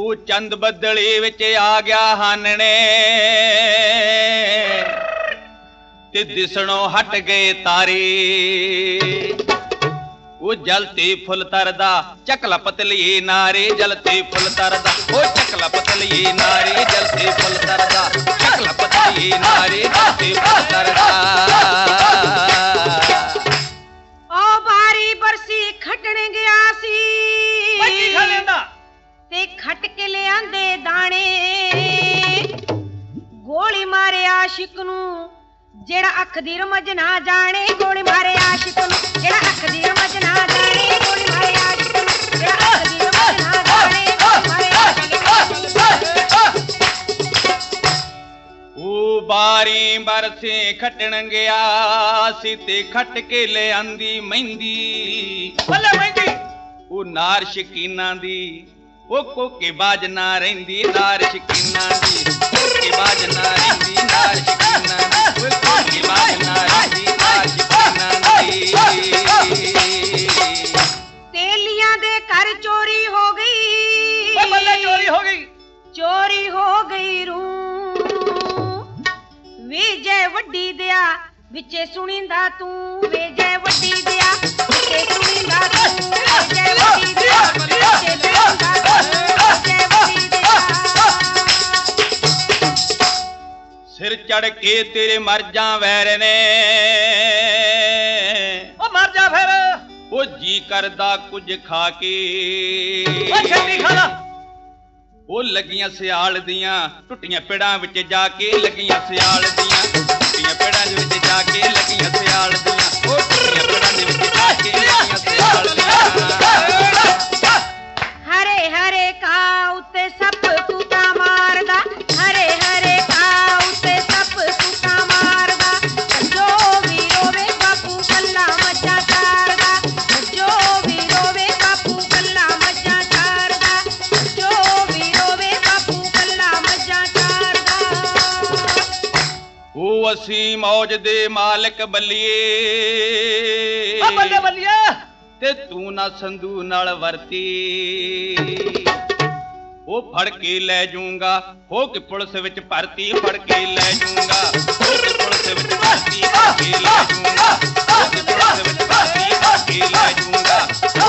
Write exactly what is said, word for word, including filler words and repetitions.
ਉਹ ਚੰਦ ਬੱਦਲੀ ਵਿੱਚ ਆ ਗਿਆ ਹਾਨਣੇ ਤੇ ਦਿਸਣੋਂ ਹਟ ਗਏ ਤਾਰੇ। ਉਹ ਜਲਤੀ ਫੁੱਲ ਤਰਦਾ ਚੱਕਲਾ ਪਤਲੀ ਨਾਰੇ, ਜਲਤੀ ਫੁੱਲ ਤਰਦਾ ਉਹ ਚੱਕਲਾ ਪਤਲੀ ਨਾਰੇ, ਜਲਤੀ ਫੁੱਲ ਤਰਦਾ ਚੱਕਲਾ ਪਤਲੀ ਨਾਰੇ, ਜਲਤੀ ਫੁੱਲ ਤਰਦਾ। ਉਹ ਬਾਰੀ ਬਰਸੀ ਖੱਟਣ ਗਿਆ ਸੀ ਕੀ ਖਾ ਲੈਂਦਾ ਤੇ ਖੱਟ ਕੇ ਲਿਆਂਦੇ ਦਾਣੇ। ਗੋਲੀ ਮਾਰੇ ਆਸ਼ਿਕ ਨੂੰ ਜਿਹੜਾ ਅੱਖ ਦੀ ਰਮਜ ਨਾ ਜਾਣੇ, ਗੋਲੀ ਮਾਰੇ ਆਸ਼ਿਕ ਨੂੰ ਜਿਹੜਾ ਅੱਖ ਦੀ ਰਮਜ ਨਾ ਜਾਣੇ, ਗੋਲੀ ਮਾਰੇ ਆਸ਼ਿਕ ਨੂੰ ਜਿਹੜਾ ਅੱਖ ਦੀ ਰਮਜ ਨਾ ਜਾਣੇ, ਗੋਲੀ ਮਾਰੇ ਆਸ਼ਿਕ ਨੂੰ। ਉਹ ਬਾਰੀ ਬਰਸੇ ਖੱਟਣ ਗਿਆ ਸੀ ਤੇ ਖੱਟ ਕੇ ਲਿਆਂਦੀ ਮਹਿੰਦੀ। ਬੱਲੇ ਮਹਿੰਦੀ ਉਹ ਨਾਰ ਸ਼ਕੀਨਾਂ ਦੀ ਉਹ ਕੋਕੇ ਬਾਜ ਨਾ ਰਹਿੰਦੀ, ਨਾਰ ਸ਼ਕੀਨਾਂ ਦੀ ਕੋਕੇ ਬਾਜ ਨਾ ਰਹਿੰਦੀ, ਨਾਰ ਸ਼ਕੀਨਾਂ ਦੀ ਉਹ ਕੋਕੇ ਬਾਜ ਨਾ ਰਹਿੰਦੀ, ਨਾਰ ਸ਼ਕੀਨਾਂ ਦੀ। ਤੇਲੀਆਂ ਦੇ ਘਰ ਚੋਰੀ ਹੋ ਗਈ, ਓ ਬੱਲੇ ਚੋਰੀ ਹੋ ਗਈ, ਚੋਰੀ ਹੋ ਗਈ ਰੂ ਵੇ ਜੈ ਵੱਡੀ ਦਿਆ ਵਿੱਚੇ ਸੁਣੀਂਦਾ ਤੂੰ, ਵੇ ਜੈ ਵੱਡੀ ਦਿਆ ਵਿੱਚੇ ਸੁਣੀਂਦਾ ਤੂੰ, ਵੇ ਜੈ ਵੱਡੀ ਦਿਆ ਵਿੱਚੇ ਸੁਣੀਂਦਾ ਤੂੰ, ਜੈ ਵੱਡੀ ਦਿਆ। ਸਿਰ ਚੜ ਕੇ ਤੇਰੇ ਮਰ ਜਾ ਵੈਰ ਨੇ, ਉਹ ਮਰ ਜਾ ਫਿਰ, ਉਹ ਜੀ ਕਰਦਾ ਕੁਝ ਖਾ ਕੇ, ਉਹ ਛੇਤੀ ਖਾ ਲਾ। ਉਹ ਲੱਗੀਆਂ ਸਿਆਲ ਦੀਆਂ ਟੁੱਟੀਆਂ ਪੇੜਾਂ ਵਿੱਚ ਜਾ ਕੇ, ਲੱਗੀਆਂ ਸਿਆਲ ਦੀਆਂ ਟੁੱਟੀਆਂ ਪੇੜਾਂ ਦੇ ਵਿੱਚ ਜਾ ਕੇ, ਲੱਗੀਆਂ ਸਿਆਲ ਦੀਆਂ ਉਹ ਟੁੱਟੀਆਂ ਪੇੜਾਂ ਦੇ ਵਿੱਚ ਜਾ ਕੇ, ਲੱਗੀਆਂ ਸਿਆਲ ਦੀਆਂ। ਹਰੇ ਹਰੇ ਕਾ ਉੱਤੇ ਸੱਪ ਤੂਤਾ ਮਾਰਦਾ, ਹਰੇ ਹਰੇ ਕਾ ਉੱਤੇ ਸੱਪ ਤੂਤਾ ਮਾਰਦਾ। ਜੋ ਵੀ ਰੋਵੇ ਬਾਪੂ ਕੱਲਾ ਮੱਝਾਂ ਚਾਰਦਾ, ਜੋ ਵੀ ਰੋਵੇ ਬਾਪੂ ਕੱਲਾ ਮੱਝਾਂ ਚਾਰਦਾ, ਜੋ ਵੀ ਰੋਵੇ ਬਾਪੂ ਕੱਲਾ ਮੱਝਾਂ ਚਾਰਦਾ। ਉਹ ਅਸੀਂ ਮੌਜ ਦੇ ਮਾਲਕ ਬੱਲੀਏ, ਓ ਬੱਲੇ ਬੱਲੀਏ ਤੇ ਤੂੰ ਨਾ ਸੰਧੂ ਨਾਲ ਵਰਤੀ। ਉਹ ਫੜ ਕੇ ਲੈ ਜਾਊਂਗਾ ਹੋ ਕੇ ਪੁਲਿਸ ਵਿੱਚ ਭਰਤੀ, ਫੜ ਕੇ ਲੈ ਜਾਊਂਗਾ ਹੋ ਕੇ ਪੁਲਿਸ ਵਿੱਚ ਭਰਤੀ, ਫੜ ਕੇ ਲੈ ਜਾਊਂਗਾ ਹੋ ਕੇ ਪੁਲਿਸ ਵਿੱਚ ਭਰਤੀ, ਫੜ ਕੇ ਲੈ ਜਾਊਂਗਾ